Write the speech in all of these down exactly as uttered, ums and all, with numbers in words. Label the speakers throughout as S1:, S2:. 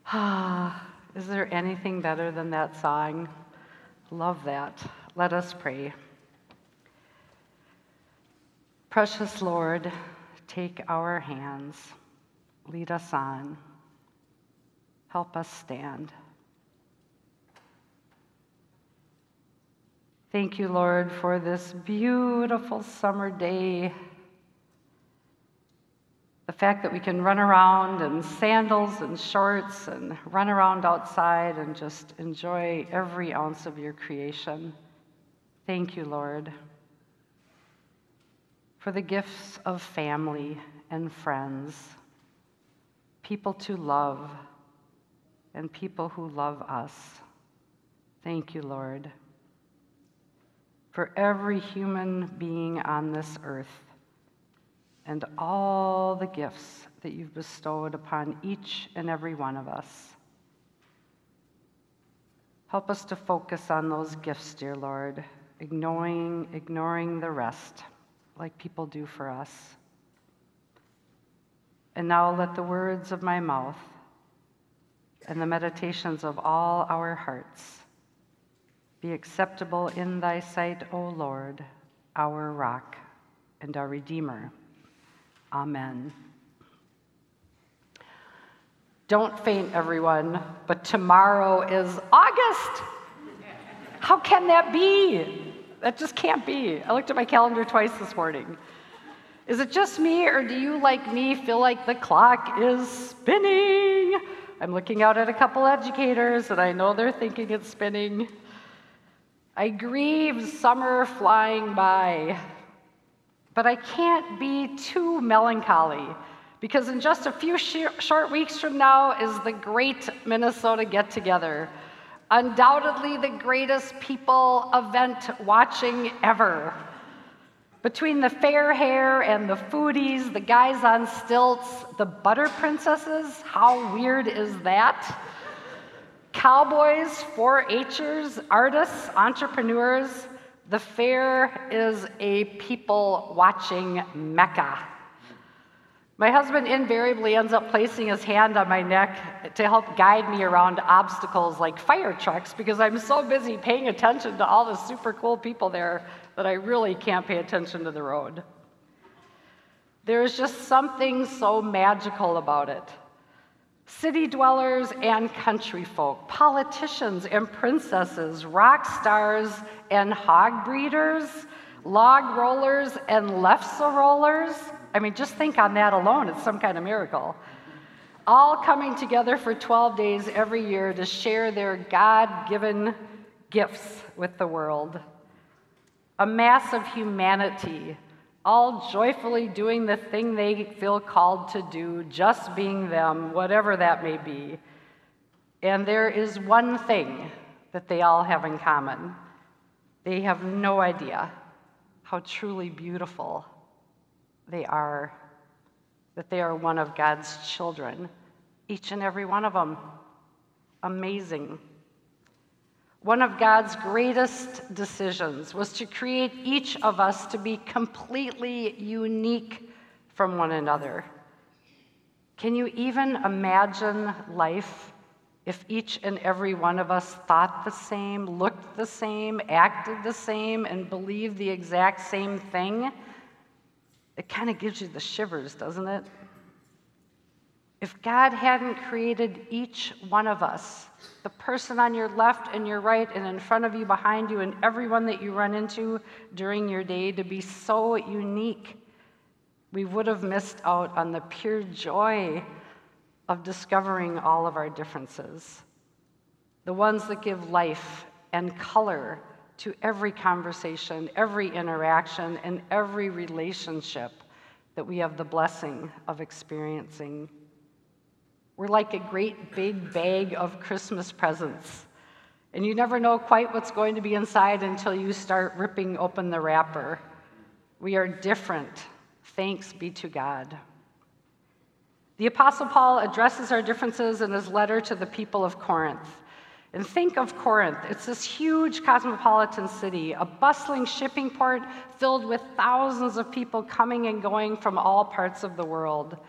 S1: Ah, is there anything better than that song? Love that. Let us pray. Precious Lord, take our hands, lead us on, help us stand. Thank you, Lord, for this beautiful summer day. The fact that we can run around in sandals and shorts and run around outside and just enjoy every ounce of your creation. Thank you, Lord, for the gifts of family and friends, people to love, and people who love us. Thank you, Lord, for every human being on this earth and all the gifts that you've bestowed upon each and every one of us. Help us to focus on those gifts, dear Lord, ignoring, ignoring the rest, like people do for us. And now let the words of my mouth and the meditations of all our hearts be acceptable in thy sight, O Lord, our rock and our Redeemer. Amen. Don't faint, everyone, but tomorrow is August. How can that be? That just can't be. I looked at my calendar twice this morning. Is it just me, or do you, like me, feel like the clock is spinning? I'm looking out at a couple educators, and I know they're thinking it's spinning. I grieve summer flying by, but I can't be too melancholy, because in just a few sh- short weeks from now is the great Minnesota get-together. Undoubtedly the greatest people event watching ever. Between the fair hair and the foodies, the guys on stilts, the butter princesses, how weird is that? Cowboys, four H'ers, artists, entrepreneurs, the fair is a people-watching mecca. My husband invariably ends up placing his hand on my neck to help guide me around obstacles like fire trucks because I'm so busy paying attention to all the super cool people there that I really can't pay attention to the road. There's just something so magical about it. City dwellers and country folk, politicians and princesses, rock stars and hog breeders, log rollers and lefse rollers. I mean, just think on that alone, it's some kind of miracle. All coming together for twelve days every year to share their God-given gifts with the world. A mass of humanity, all joyfully doing the thing they feel called to do, just being them, whatever that may be. And there is one thing that they all have in common. They have no idea how truly beautiful they are, that they are one of God's children, each and every one of them. Amazing. One of God's greatest decisions was to create each of us to be completely unique from one another. Can you even imagine life if each and every one of us thought the same, looked the same, acted the same, and believed the exact same thing? It kind of gives you the shivers, doesn't it? If God hadn't created each one of us, the person on your left and your right and in front of you, behind you, and everyone that you run into during your day to be so unique, we would have missed out on the pure joy of discovering all of our differences, the ones that give life and color to every conversation, every interaction, and every relationship that we have the blessing of experiencing. We're like a great big bag of Christmas presents, and you never know quite what's going to be inside until you start ripping open the wrapper. We are different. Thanks be to God. The Apostle Paul addresses our differences in his letter to the people of Corinth. And think of Corinth. It's this huge cosmopolitan city, a bustling shipping port filled with thousands of people coming and going from all parts of the world.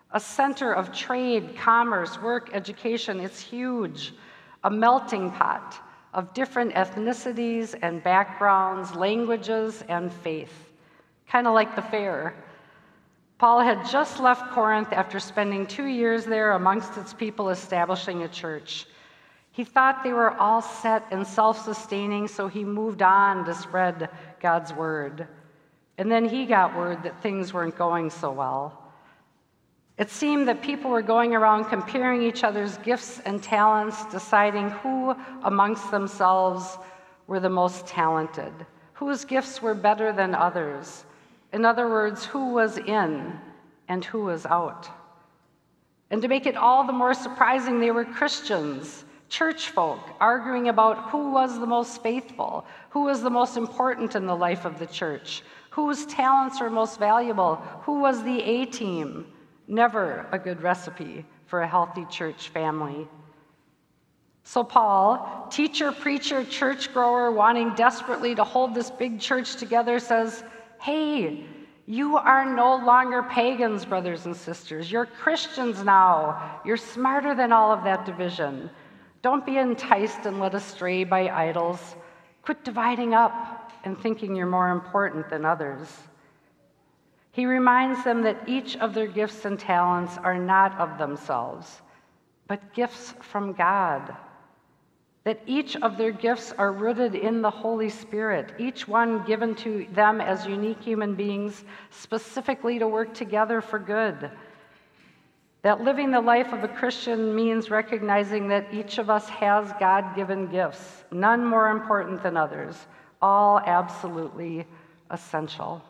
S1: a center of trade, commerce, work, education. It's huge, a melting pot of different ethnicities and backgrounds, languages and faith, kind of like the fair. Paul had just left Corinth after spending two years there amongst its people establishing a church. He thought they were all set and self-sustaining, so he moved on to spread God's word. And then he got word that things weren't going so well. It seemed that people were going around comparing each other's gifts and talents, deciding who amongst themselves were the most talented, whose gifts were better than others. In other words, who was in and who was out. And to make it all the more surprising, they were Christians, church folk, arguing about who was the most faithful, who was the most important in the life of the church, whose talents were most valuable, who was the A-team. Never a good recipe for a healthy church family. So Paul, teacher, preacher, church grower, wanting desperately to hold this big church together, says, hey, you are no longer pagans, brothers and sisters. You're Christians now. You're smarter than all of that division. Don't be enticed and led astray by idols. Quit dividing up and thinking you're more important than others. He reminds them that each of their gifts and talents are not of themselves, but gifts from God. That each of their gifts are rooted in the Holy Spirit, each one given to them as unique human beings, specifically to work together for good. That living the life of a Christian means recognizing that each of us has God-given gifts, none more important than others, all absolutely essential.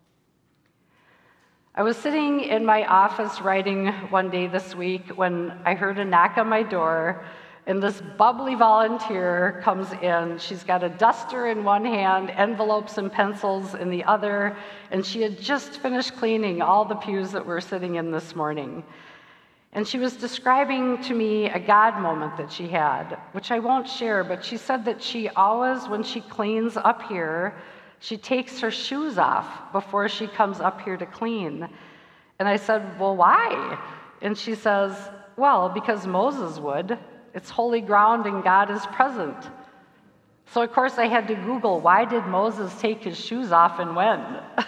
S1: I was sitting in my office writing one day this week when I heard a knock on my door, and this bubbly volunteer comes in. She's got a duster in one hand, envelopes and pencils in the other, and she had just finished cleaning all the pews that we're sitting in this morning. And she was describing to me a God moment that she had, which I won't share, but she said that she always, when she cleans up here, she takes her shoes off before she comes up here to clean. And I said, well, why? And she says, well, because Moses would. It's holy ground and God is present. So, of course, I had to Google, why did Moses take his shoes off and when?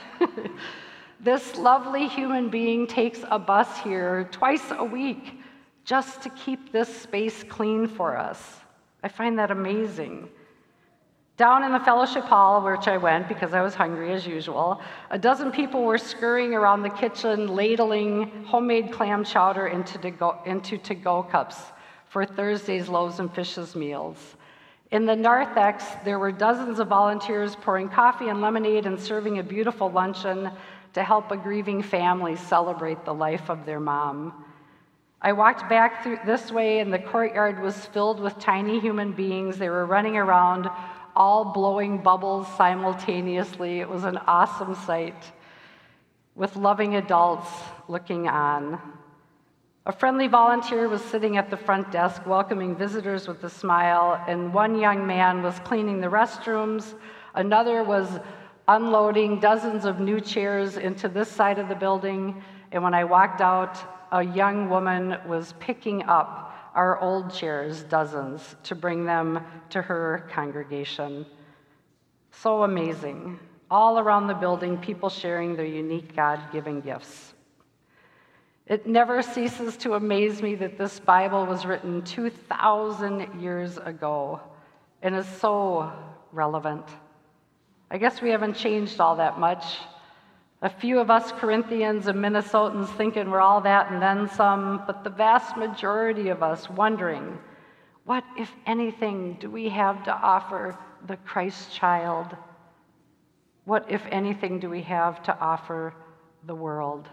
S1: This lovely human being takes a bus here twice a week just to keep this space clean for us. I find that amazing. Down in the fellowship hall, which I went because I was hungry as usual, a dozen people were scurrying around the kitchen, ladling homemade clam chowder into to-go, into to-go cups for Thursday's loaves and fishes meals. In the narthex, there were dozens of volunteers pouring coffee and lemonade and serving a beautiful luncheon to help a grieving family celebrate the life of their mom. I walked back through this way, and the courtyard was filled with tiny human beings. They were running around, all blowing bubbles simultaneously. It was an awesome sight, with loving adults looking on. A friendly volunteer was sitting at the front desk, welcoming visitors with a smile, and one young man was cleaning the restrooms. Another was unloading dozens of new chairs into this side of the building, and when I walked out, a young woman was picking up our old chairs, dozens, to bring them to her congregation. So amazing. All around the building, people sharing their unique God-given gifts. It never ceases to amaze me that this Bible was written two thousand years ago and is so relevant. I guess we haven't changed all that much. A few of us Corinthians and Minnesotans thinking we're all that and then some, but the vast majority of us wondering, what, if anything, do we have to offer the Christ child? What, if anything, do we have to offer the world?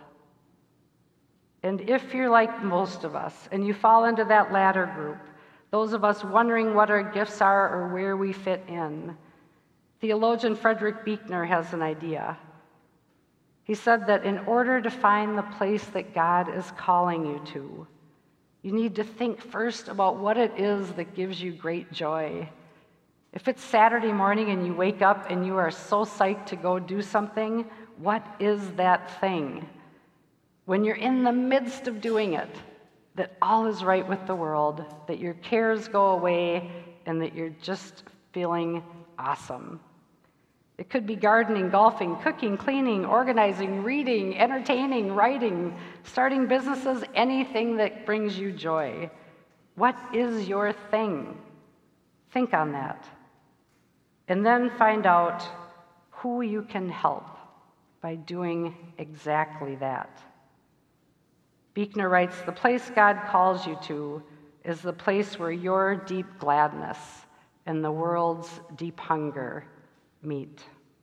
S1: And if you're like most of us, and you fall into that latter group, those of us wondering what our gifts are or where we fit in, theologian Frederick Buechner has an idea. He said that in order to find the place that God is calling you to, you need to think first about what it is that gives you great joy. If it's Saturday morning and you wake up and you are so psyched to go do something, what is that thing? when you're in the midst of doing it, that all is right with the world, that your cares go away, and that you're just feeling awesome. It could be gardening, golfing, cooking, cleaning, organizing, reading, entertaining, writing, starting businesses, anything that brings you joy. What is your thing? Think on that. And then find out who you can help by doing exactly that. Buechner writes, the place God calls you to is the place where your deep gladness and the world's deep hunger meet.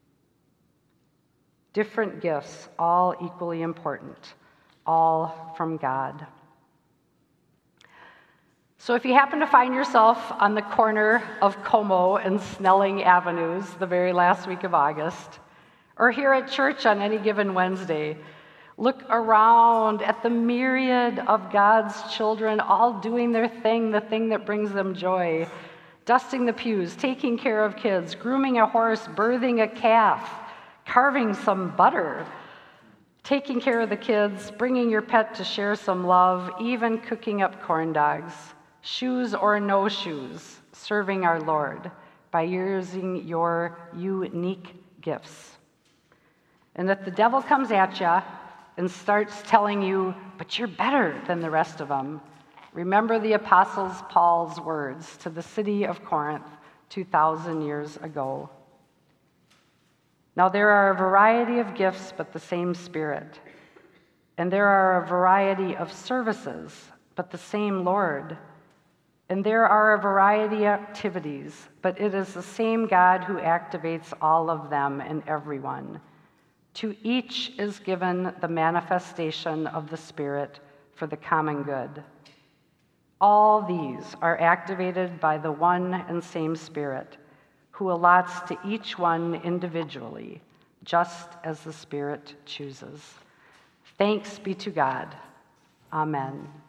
S1: Different gifts, all equally important, all from God. So if you happen to find yourself on the corner of Como and Snelling Avenues the very last week of August, or here at church on any given Wednesday, look around at the myriad of God's children all doing their thing, the thing that brings them joy. Dusting the pews, taking care of kids, grooming a horse, birthing a calf, carving some butter, taking care of the kids, bringing your pet to share some love, even cooking up corn dogs, shoes or no shoes, serving our Lord by using your unique gifts. And if the devil comes at you and starts telling you, but you're better than the rest of them, remember the Apostle Paul's words to the city of Corinth two thousand years ago. Now there are a variety of gifts, but the same Spirit. And there are a variety of services, but the same Lord. And there are a variety of activities, but it is the same God who activates all of them in everyone. To each is given the manifestation of the Spirit for the common good. All these are activated by the one and same Spirit, who allots to each one individually, just as the Spirit chooses. Thanks be to God. Amen.